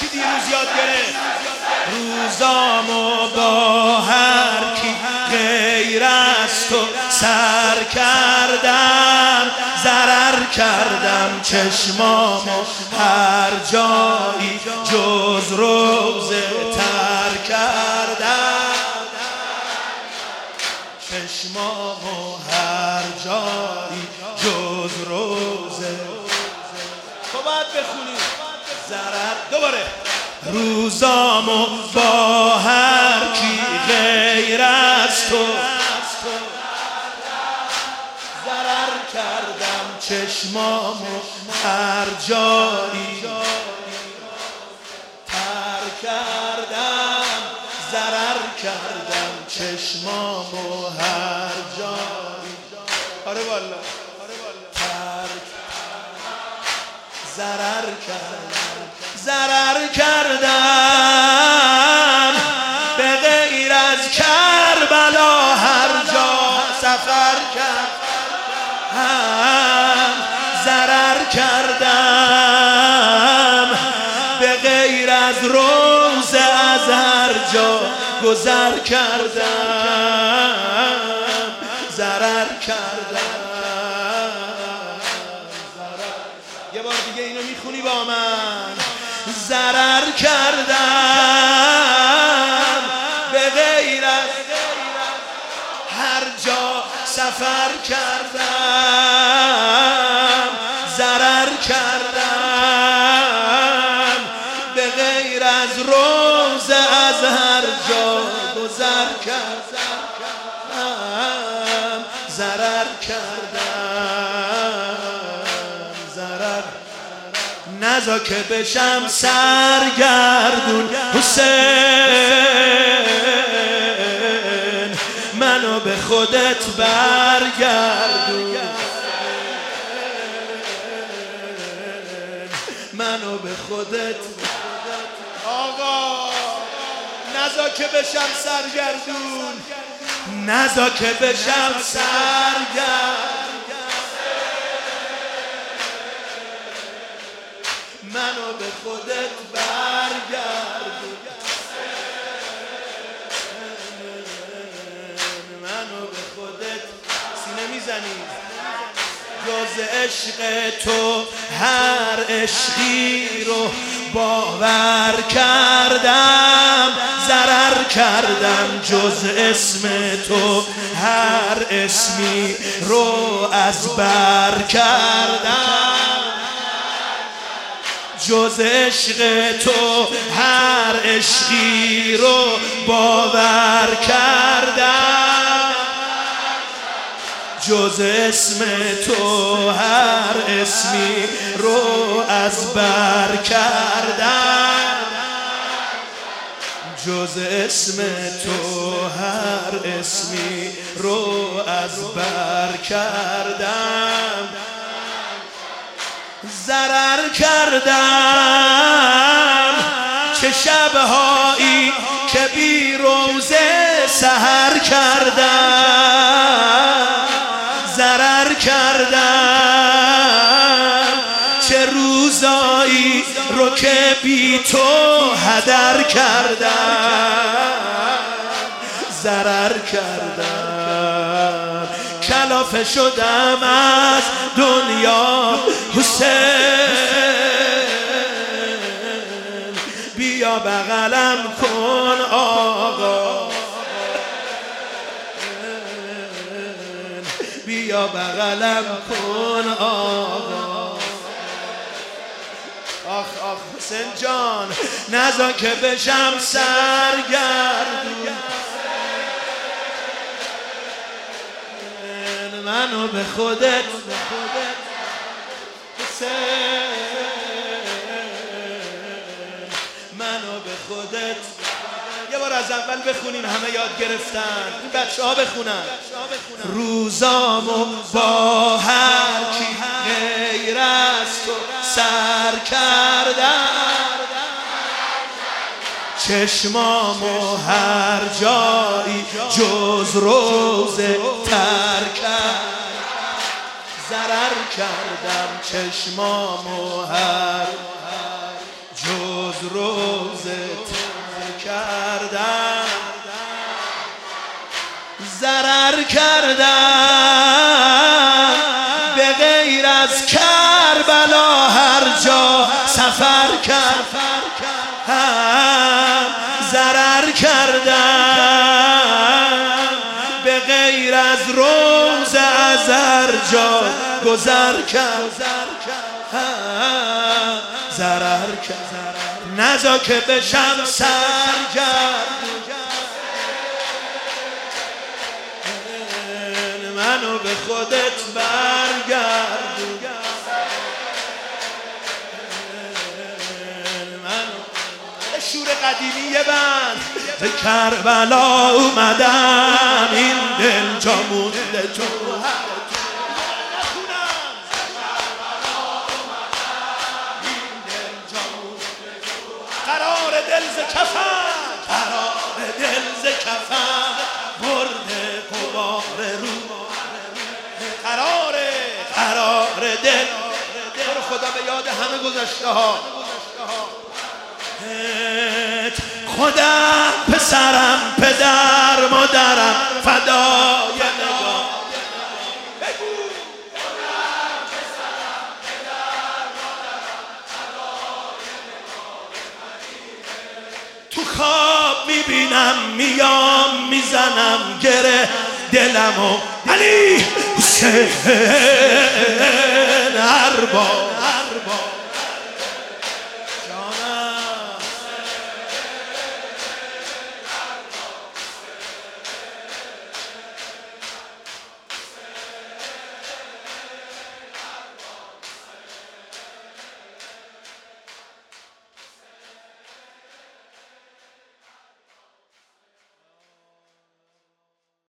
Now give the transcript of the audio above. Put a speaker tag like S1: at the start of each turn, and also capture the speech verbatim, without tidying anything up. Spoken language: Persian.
S1: کی دیروز یاد گرفت روزامو با هر کی غیر از تو سر کردم، ضرر کردم چشمامو هر جایی جز روزه تر کردم، چشمامو هر جایی جز روزه. تو باید بخونی ضرر دوباره روزامو با هر کی غیر از تو ضرر کردم، چشمامو هر جایی تر کردم، ضرر کردم چشمامو هر جایی. آره والا ترک ضرر کردم، ضرر کردم به غیر از کربلا هر جا سفر کردم، ضرر کردم به غیر از روز از هر جا گذر کردم، ضرر کردم. یه بار دیگه اینو میخونی با من ضرر کردم به غیر از هر جا سفر کردم، ضرر کردم به غیر از روز از هر جا گذر کردم، ضرر کردم، ضرر نزا که بشم سرگردون حسین، منو به خودت برگردون، منو به خودت آقا. نزا که بشم سرگردون، نزا که بشم سرگردون، منو به خودت برگردون، منو به خودت سینه میزنی. جز عشق تو هر عشقی رو باور کردم، ضرر کردم جز اسم تو هر اسمی رو از بر کردم، جز عشق تو هر عشقی رو باور کردم، جز اسم تو هر اسمی رو از بر کردم، جز اسم تو هر اسمی رو از بر کردم، ضرر کردم چه شبهایی که بی روزه سحر کردم، ضرر کردم چه روزایی رو که بی تو هدر کردم، ضرر کردم. کلافه شدم از دنیا حسین، بیا بغلم کن آقا، بیا بغلم کن آقا. آخ آخ حسین جان نزا که بشم سرگردون، منو به خودت حسین، منو به خودت. یه بار از اول بخونیم، همه یاد گرفتن، این بچه ها بخونن. روزامو با هر کی غیر از تو سر کردم، چشمامو هر جایی جز روزه تر کرد، ضرر کردم چشمامو هر جز جز روزت کردم ضرر کردم به غیر از کربلا هر جا سفر کردم ضرر کردم به غیر از روز از هر جا گذر کردم ضرر کردم نزا که بشم سرگردون منو به خودت برگردون منو شور قدیمی بند به کربلا اومدم این دل جا مونده تو قرار دل ز کفن قرار دل ز کفن برده غبار رو قرار قرار دل برو خدا به یاد همه گذشته ها خودم پسرم پدر مادرم فدای نگاه تو خواب میبینم میام میزنم گره دلمو علی حسین هر بار